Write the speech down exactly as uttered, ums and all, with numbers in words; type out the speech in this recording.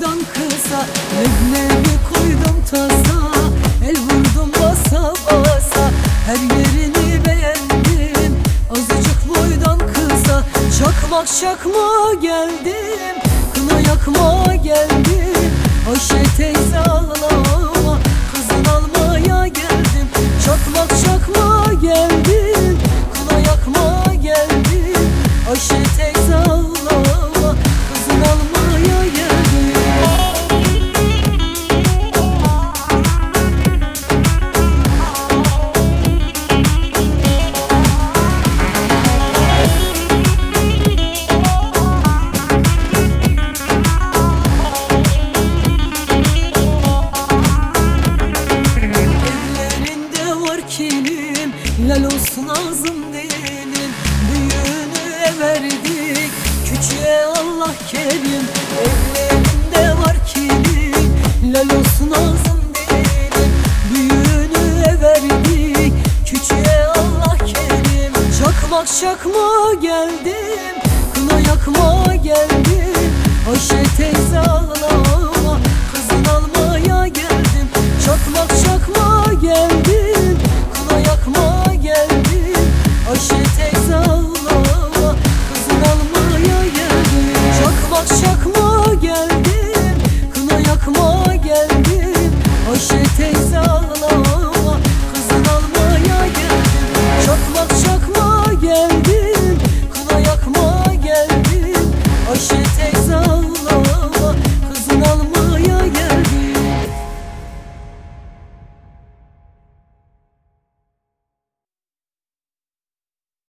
boydan kısa, leblebi koydum taza, el vurdum basa basa, her yerini beğendim. Azıcık boydan kısa, çakmak çakma geldim, kına yakma geldim. Ayşe teyze ağlama, kızın almaya geldim. Çakmak çakma geldim, kına yakma geldim. Ayşe teyze ağlama, kızın almaya geldim. Kilim, lal olsun ağzım dilim, büyüğünü verdik, küçüğe Allah kerim. Evlerinde var kilim, lal olsun ağzım dilim, büyüğünü verdik, küçüğe Allah kerim. Çakmak çakma geldim, kına yakma geldim. Ayşe teyze ağlama,